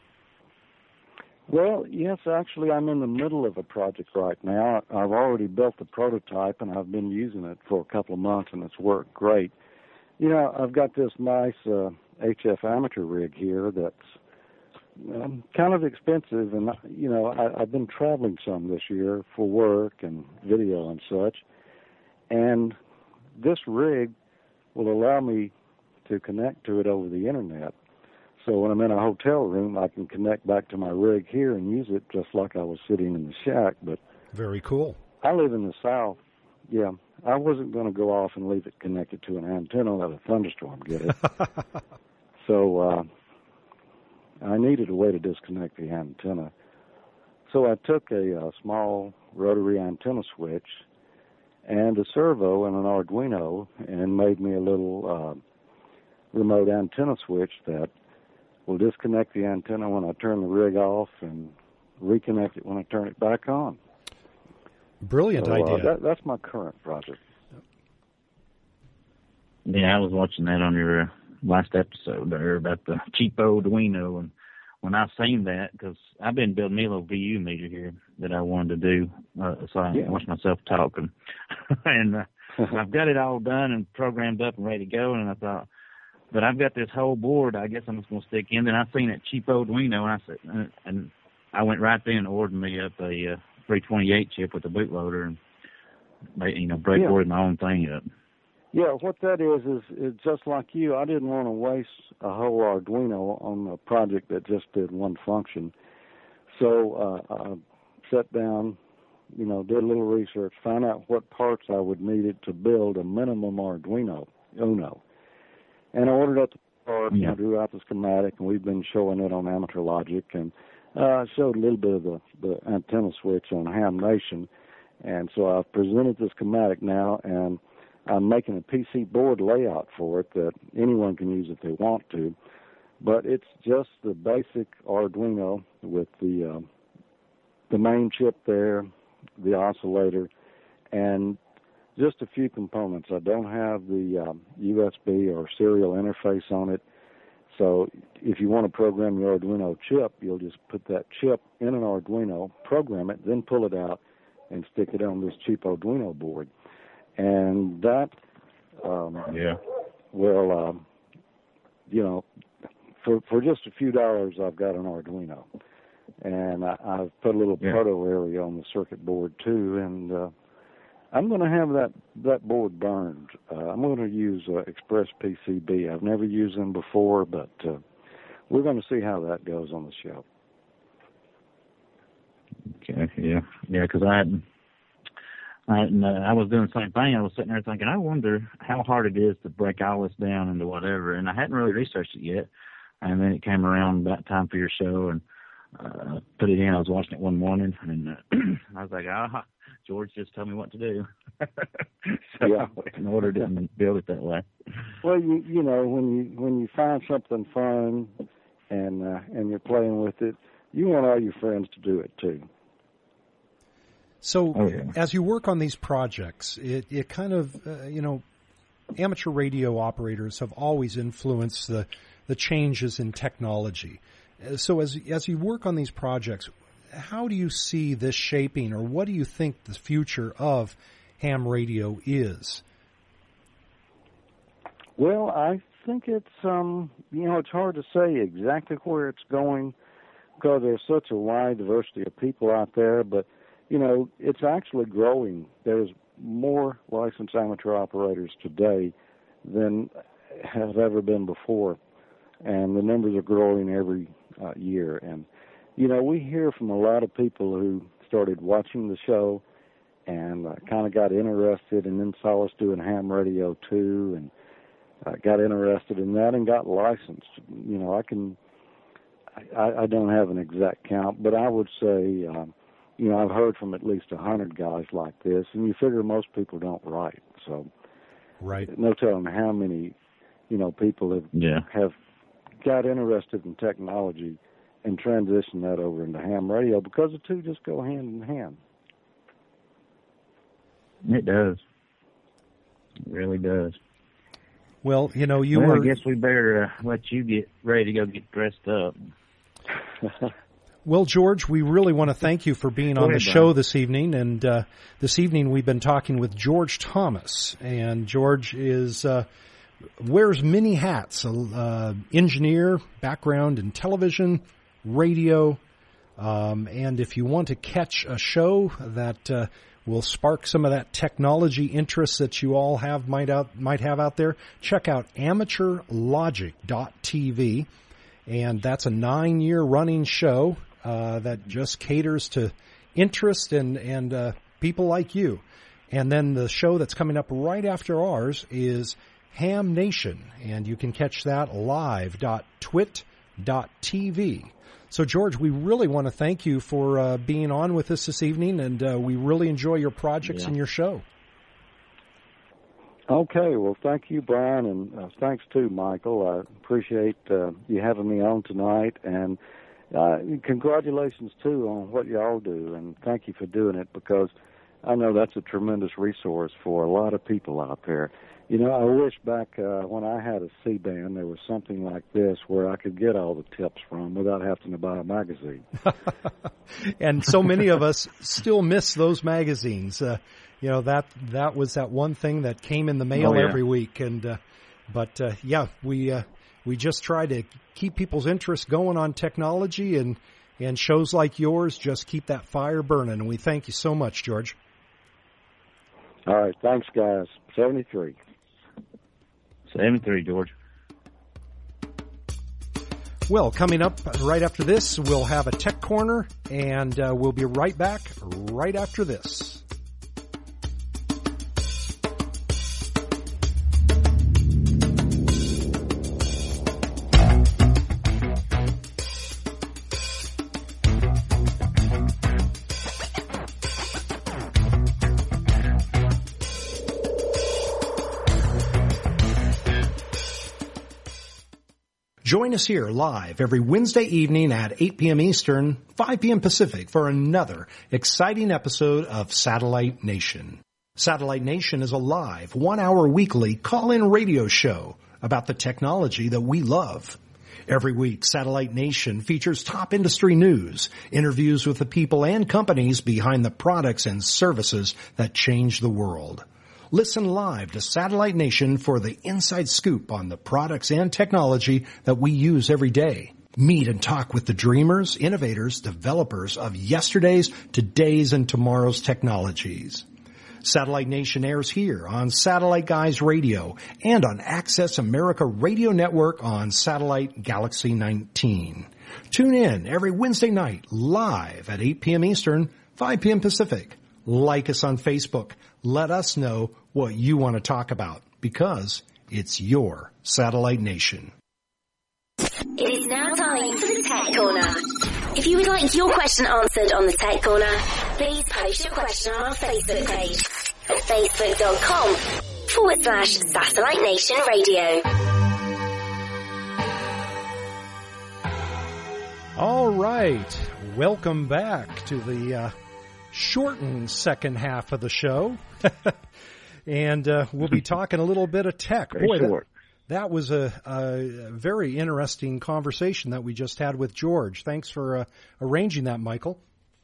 Speaker 4: Well, yes, actually, I'm in the middle of a project right now. I've already built the prototype, and I've been using it for a couple of months, and it's worked great. I've got this nice HF amateur rig here that's kind of expensive, and, I've been traveling some this year for work and video and such, and this rig will allow me to connect to it over the Internet. So when I'm in a hotel room, I can connect back to my rig here and use it just like I was sitting in the shack. But
Speaker 2: very cool.
Speaker 4: I live in the South. Yeah, I wasn't going to go off and leave it connected to an antenna, let a thunderstorm get it. So I needed a way to disconnect the antenna. So I took a small rotary antenna switch and a servo and an Arduino and made me a little remote antenna switch that will disconnect the antenna when I turn the rig off and reconnect it when I turn it back on.
Speaker 2: Brilliant idea.
Speaker 4: That's my current project.
Speaker 3: Yeah, I was watching that on your last episode there about the cheapo Arduino, and when I seen that, because I've been building me a little VU meter here that I wanted to do, so I watch myself talking, and I've got it all done and programmed up and ready to go, and I thought, but I've got this whole board I guess I'm just going to stick in. Then I seen that cheapo Arduino, and I said, and I went right then and ordered me up a 328 chip with a bootloader and, breadboarded my own thing up.
Speaker 4: Yeah, what that is just like you. I didn't want to waste a whole Arduino on a project that just did one function. So I sat down, did a little research, found out what parts I would need it to build a minimum Arduino Uno. And I ordered up the part, and I drew out the schematic, and we've been showing it on Amateur Logic, and I showed a little bit of the antenna switch on Ham Nation. And so I've presented the schematic now, and I'm making a PC board layout for it that anyone can use if they want to. But it's just the basic Arduino with the main chip there, the oscillator, and just a few components. I don't have the USB or serial interface on it. So if you want to program your Arduino chip, you'll just put that chip in an Arduino, program it, then pull it out and stick it on this cheap Arduino board. And that, for just a few dollars, I've got an Arduino. And I've put a little proto area on the circuit board, too, and I'm going to have that board burned. I'm going to use Express PCB. I've never used them before, but we're going to see how that goes on the show.
Speaker 3: Okay, yeah, because I was doing the same thing. I was sitting there thinking, I wonder how hard it is to break all this down into whatever, and I hadn't really researched it yet. And then it came around about time for your show, and put it in. I was watching it one morning, and I was like, George just told me what to do. So I went and ordered it and built it that way.
Speaker 4: Well, when you find something fun and you're playing with it, you want all your friends to do it too.
Speaker 2: So as you work on these projects, it kind of, amateur radio operators have always influenced the changes in technology. So as you work on these projects, how do you see this shaping, or what do you think the future of ham radio is?
Speaker 4: Well, I think it's, it's hard to say exactly where it's going because there's such a wide diversity of people out there, but it's actually growing. There's more licensed amateur operators today than has ever been before, and the numbers are growing every year. And, we hear from a lot of people who started watching the show and kind of got interested and then saw us doing ham radio too, and got interested in that and got licensed. I don't have an exact count, but I would say, I've heard from at least 100 guys like this, and you figure most people don't write. So no telling how many, people have got interested in technology and transitioned that over into ham radio because the two just go hand in hand.
Speaker 3: It does. It really does.
Speaker 2: Well,
Speaker 3: I guess we better let you get ready to go get dressed up.
Speaker 2: Well, George, we really want to thank you for being on the show this evening. And this evening we've been talking with George Thomas. And George wears many hats, engineer, background in television, radio. And if you want to catch a show that will spark some of that technology interest that you all might have out there, check out amateurlogic.tv. And that's a 9-year running show that just caters to interest and people like you. And then the show that's coming up right after ours is Ham Nation, and you can catch that live.twit.tv. So, George, we really want to thank you for being on with us this evening, and we really enjoy your projects and your show.
Speaker 4: Okay, well, thank you, Brian, and thanks too, Michael. I appreciate you having me on tonight, and congratulations too on what y'all do, and thank you for doing it, because I know that's a tremendous resource for a lot of people out there. You know, I wish back when I had a C-band, there was something like this where I could get all the tips from without having to buy a magazine.
Speaker 2: And so many of us still miss those magazines. You know, that was that one thing that came in the mail every week. And but we just try to keep people's interest going on technology, and shows like yours just keep that fire burning. And we thank you so much, George.
Speaker 4: All right, thanks, guys. 73.
Speaker 3: 73, George.
Speaker 2: Well, coming up right after this, we'll have a Tech Corner, and we'll be right back right after this. Join us here live every Wednesday evening at 8 p.m. Eastern, 5 p.m. Pacific for another exciting episode of Satellite Nation. Satellite Nation is a live, 1-hour weekly call-in radio show about the technology that we love. Every week, Satellite Nation features top industry news, interviews with the people and companies behind the products and services that change the world. Listen live to Satellite Nation for the inside scoop on the products and technology that we use every day. Meet and talk with the dreamers, innovators, developers of yesterday's, today's, and tomorrow's technologies. Satellite Nation airs here on Satellite Guys Radio and on Access America Radio Network on Satellite Galaxy 19. Tune in every Wednesday night live at 8 p.m. Eastern, 5 p.m. Pacific. Like us on Facebook. Let us know what you want to talk about, because it's your Satellite Nation.
Speaker 1: It is now time for the Tech Corner. If you would like your question answered on the Tech Corner, please post your question on our Facebook page at facebook.com/Satellite Nation Radio.
Speaker 2: All right. Welcome back to the shortened second half of the show. And we'll be talking a little bit of tech.
Speaker 3: Very
Speaker 2: Boy,
Speaker 3: short.
Speaker 2: that was a very interesting conversation that we just had with George. Thanks for arranging that, Michael.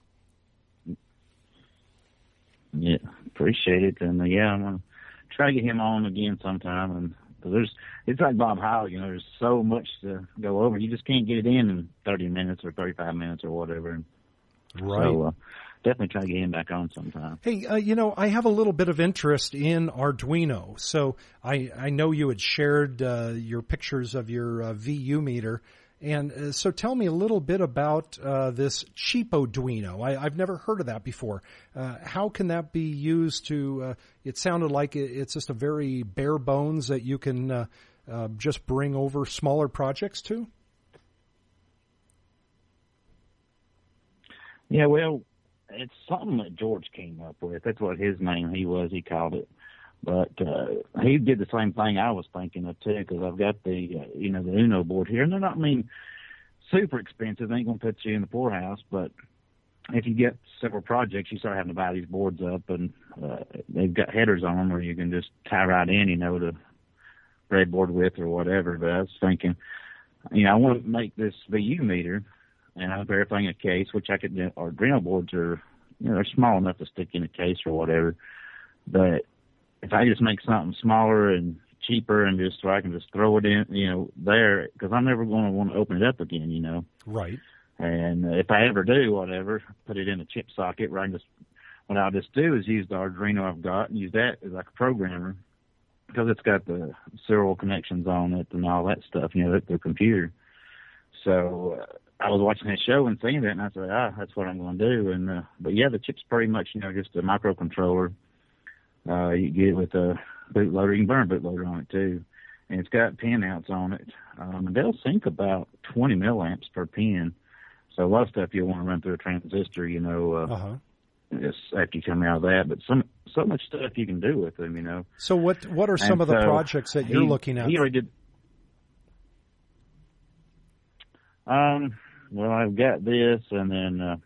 Speaker 3: Yeah, appreciate it. And I'm going to try to get him on again sometime. And cause it's like Bob Howe, you know, there's so much to go over. You just can't get it in 30 minutes or 35 minutes or whatever. And
Speaker 2: right.
Speaker 3: So, definitely try to get him back on sometime.
Speaker 2: Hey, you know, I have a little bit of interest in Arduino. So I know you had shared your pictures of your VU meter. And so tell me a little bit about this cheap Arduino. I've never heard of that before. How can that be used to, it sounded like it's just a very bare bones that you can just bring over smaller projects to?
Speaker 3: Yeah, well, it's something that George came up with. That's what his name he called it. But he did the same thing I was thinking of, too, because I've got the Uno board here. And they're not, super expensive. They ain't going to put you in the poorhouse. But if you get several projects, you start having to buy these boards up. And they've got headers on them where you can just tie right in, to breadboard with or whatever. But I was thinking, I want to make this VU meter. And I put everything in a case, which I could do. Arduino boards are, they're small enough to stick in a case or whatever. But if I just make something smaller and cheaper and just so I can just throw it in, there, because I'm never going to want to open it up again,
Speaker 2: Right.
Speaker 3: And if I ever do, whatever, put it in a chip socket where what I'll just do is use the Arduino I've got and use that as like a programmer, because it's got the serial connections on it and all that stuff, the computer. So, I was watching his show and seeing that, and I said, that's what I'm going to do. And but yeah, the chip's pretty much, just a microcontroller. You get it with a bootloader. You can burn a bootloader on it too, and it's got pin outs on it. And they'll sync about 20 milliamps per pin. So a lot of stuff you'll want to run through a transistor, after you come out of that. But so much stuff you can do with them, you know.
Speaker 2: So what are some of the projects that you're looking at?
Speaker 3: He already did. Well, I've got this, and then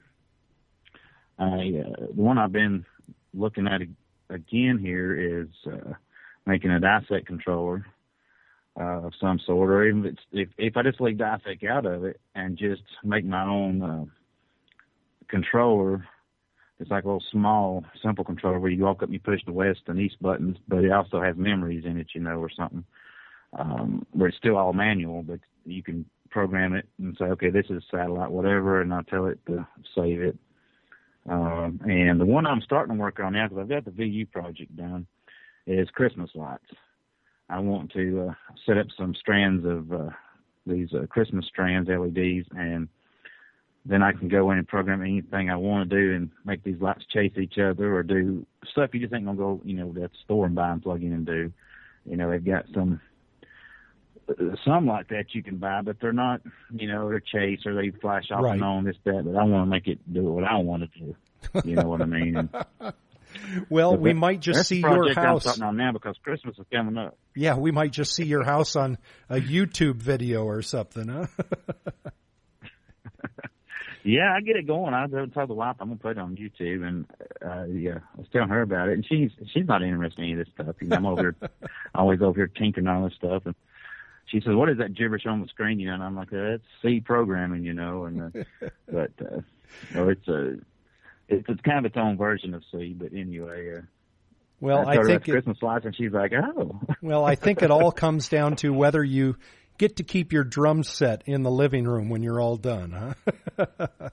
Speaker 3: the one I've been looking at again here is making a dissect controller of some sort, or even if I just leave dissect out of it and just make my own controller. It's like a little small, simple controller where you walk up and you push the west and east buttons, but it also has memories in it, you know, or something, where it's still all manual, but you can program it and say, okay, this is satellite, whatever, and I'll tell it to save it. And the one I'm starting to work on now, because I've got the VU project done, is Christmas lights. I want to set up some strands of these Christmas strands, LEDs, and then I can go in and program anything I want to do and make these lights chase each other or do stuff you just ain't going to go, you know, to the store and buy and plug in and do. You know, they've got some like that you can buy, but they're not, you know, they're chase or they flash off and on, this, that, but I want to make it do what I want it to. You know what I mean? And,
Speaker 2: well, we might just see your house.
Speaker 3: I'm starting on now because Christmas is coming up.
Speaker 2: Yeah, we might just see your house on a YouTube video or something, huh?
Speaker 3: Yeah, I get it going. I told the wife I'm gonna put it on YouTube, and yeah, I was telling her about it, and she's not interested in any of this stuff. You know, I'm over here, always over here tinkering on this stuff, and she says, "What is that gibberish on the screen?" You know, and I'm like, "That's C programming," you know, and but no, it's kind of its own version of C. But anyway,
Speaker 2: well, I think
Speaker 3: Christmas lights, and she's like, "Oh." Well,
Speaker 2: I think it all comes down to whether you get to keep your drum set in the living room when you're all done, huh?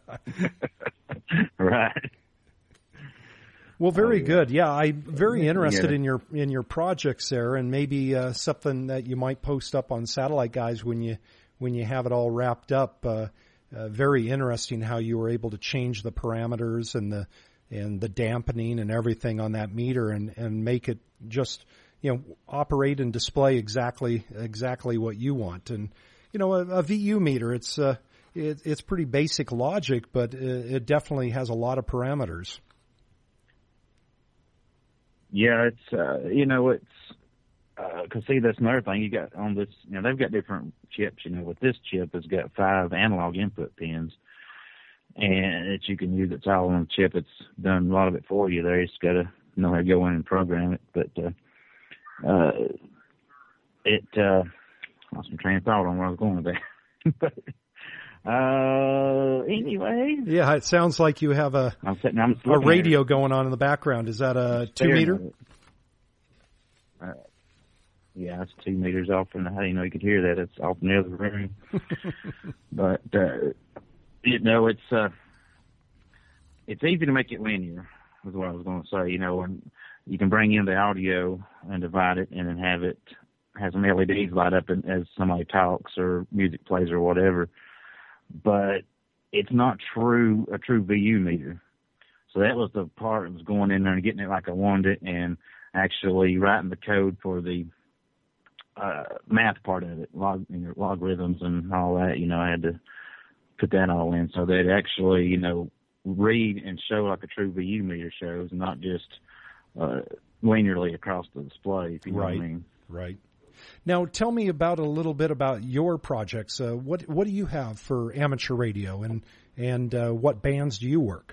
Speaker 3: Right.
Speaker 2: Well, very good. Yeah, I'm very interested in your projects there, and maybe something that you might post up on Satellite Guys when you have it all wrapped up. Very interesting how you were able to change the parameters and the dampening and everything on that meter and make it just, you know, operate and display exactly what you want. And, you know, a VU meter, it's pretty basic logic, but it definitely has a lot of parameters.
Speaker 3: Yeah, it's, you know, it's, cause see, that's another thing you got on this, you know, they've got different chips, you know, with this chip, it's got 5 analog input pins and that you can use. It's all on the chip. It's done a lot of it for you there. You just got to know how to go in and program it. But, lost my train of thought on where I was going with that. But, anyway.
Speaker 2: Yeah, it sounds like you have a radio going on in the background. Is that a 2 meter?
Speaker 3: Yeah, it's 2 meters off from the house. You know, you could hear that. It's off in the other room. But, you know, it's easy to make it linear, is what I was going to say. You know, and you can bring in the audio and divide it and then have some LEDs light up as somebody talks or music plays or whatever. But it's not a true VU meter. So that was the part that was going in there and getting it like I wanted it and actually writing the code for the math part of it, logarithms and all that. You know, I had to put that all in so that it actually, you know, read and show like a true VU meter shows, not just linearly across the display, if you know what I mean.
Speaker 2: Right. Now, tell me a little bit about your projects. What do you have for amateur radio, and what bands do you work?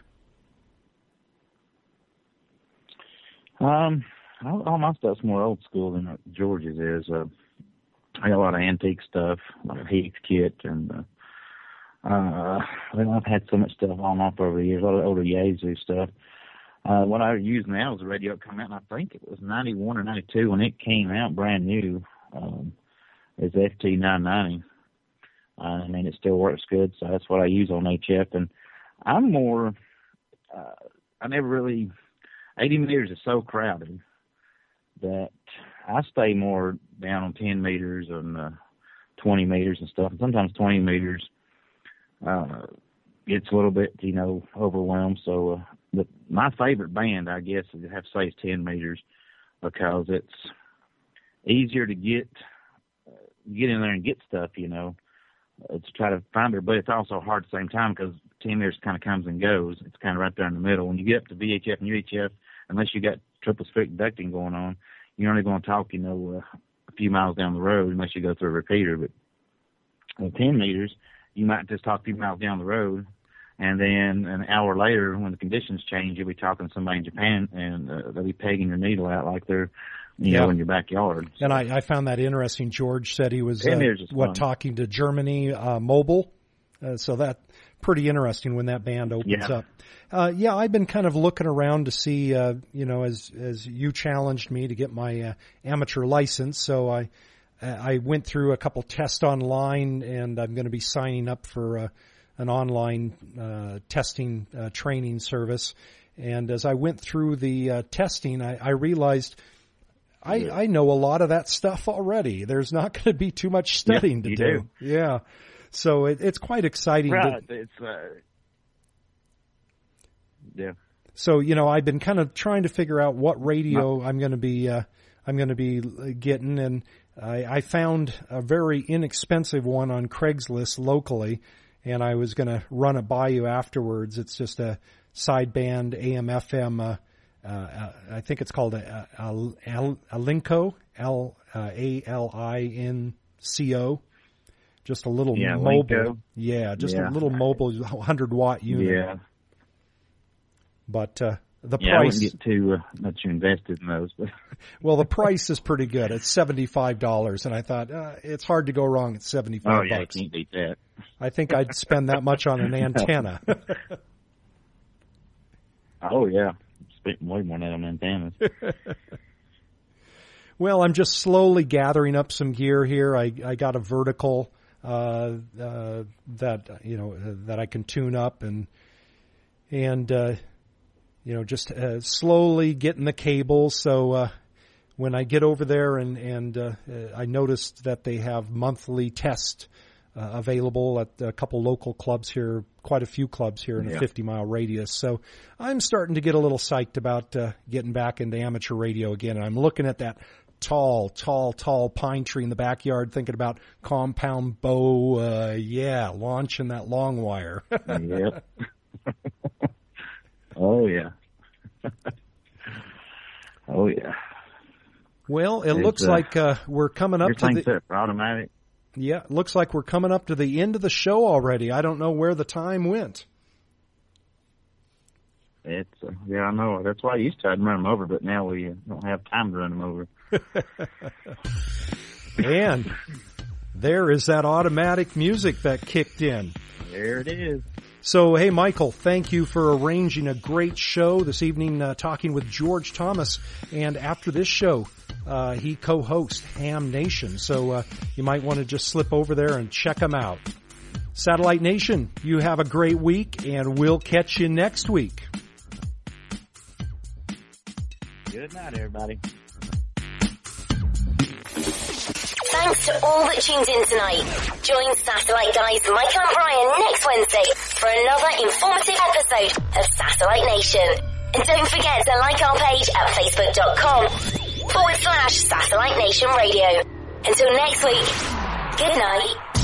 Speaker 3: All my stuff's more old school than George's is. I got a lot of antique stuff, a lot of Heath kit, and I've had so much stuff on and off over the years, a lot of older Yaesu stuff. What I use now is a radio that came out, and I think it was 91 or 92 when it came out brand new. It's FT990. I mean, it still works good, so that's what I use on HF. And I'm more, I never really, 80 meters is so crowded that I stay more down on 10 meters and 20 meters and stuff. And sometimes 20 meters gets a little bit, you know, overwhelmed. So my favorite band, I guess, I have to say is 10 meters because it's easier to get in there and get stuff, you know. to try to find her. But it's also hard at the same time because 10 years kind of comes and goes. It's kind of right there in the middle. When you get up to VHF and UHF, unless you got triple strict ducting going on, you're only going to talk, a few miles down the road unless you go through a repeater. But on 10 meters, you might just talk a few miles down the road, and then an hour later, when the conditions change, you'll be talking to somebody in Japan, and they'll be pegging your needle out like they're, in your backyard.
Speaker 2: And I found that interesting. George said he was talking to Germany Mobile, so that pretty interesting when that band opens up. I've been kind of looking around to see, as you challenged me to get my amateur license, so I went through a couple tests online, and I'm going to be signing up for an online testing training service. And as I went through the testing, I realized I know a lot of that stuff already. There's not going to be too much studying to do. Yeah. So it's quite exciting.
Speaker 3: Right.
Speaker 2: So, I've been kind of trying to figure out what radio I'm going to be getting, and I found a very inexpensive one on Craigslist locally, and I was going to run it by you afterwards. It's just a sideband AM/FM. I think it's called Alinco, ALINCO. Just a little mobile.
Speaker 3: Linco.
Speaker 2: A little mobile 100-watt unit.
Speaker 3: Yeah.
Speaker 2: But the price.
Speaker 3: I wouldn't get too much invested in those. But.
Speaker 2: Well, the price is pretty good. It's $75, and I thought it's hard to go wrong at $75.
Speaker 3: Oh yeah, I can't beat that.
Speaker 2: I think I'd spend that much on an antenna.
Speaker 3: Oh yeah, spent way more than on antennas.
Speaker 2: Well, I'm just slowly gathering up some gear here. I got a vertical that I can tune up and just slowly getting the cable. So when I get over there and I noticed that they have monthly tests available at a couple local clubs here, quite a few clubs here in a 50-mile radius. So I'm starting to get a little psyched about getting back into amateur radio again. And I'm looking at that tall pine tree in the backyard, thinking about compound bow, launching that long wire.
Speaker 3: Yep. Oh yeah. Oh yeah.
Speaker 2: Well, it looks like we're coming up to the
Speaker 3: set for automatic.
Speaker 2: Yeah, it looks like we're coming up to the end of the show already. I don't know where the time went.
Speaker 3: It's I know. That's why I used to run them over, but now we don't have time to run them over.
Speaker 2: And there is that automatic music that kicked in.
Speaker 3: There it is.
Speaker 2: So, hey, Michael, thank you for arranging a great show this evening, talking with George Thomas. And after this show, he co-hosts Ham Nation. So you might want to just slip over there and check him out. Satellite Nation, you have a great week, and we'll catch you next week.
Speaker 3: Good night, everybody.
Speaker 1: Thanks to all that tuned in tonight. Join Satellite Guys Michael and Brian next Wednesday for another informative episode of Satellite Nation. And don't forget to like our page at facebook.com/Satellite Nation Radio. Until next week, good night.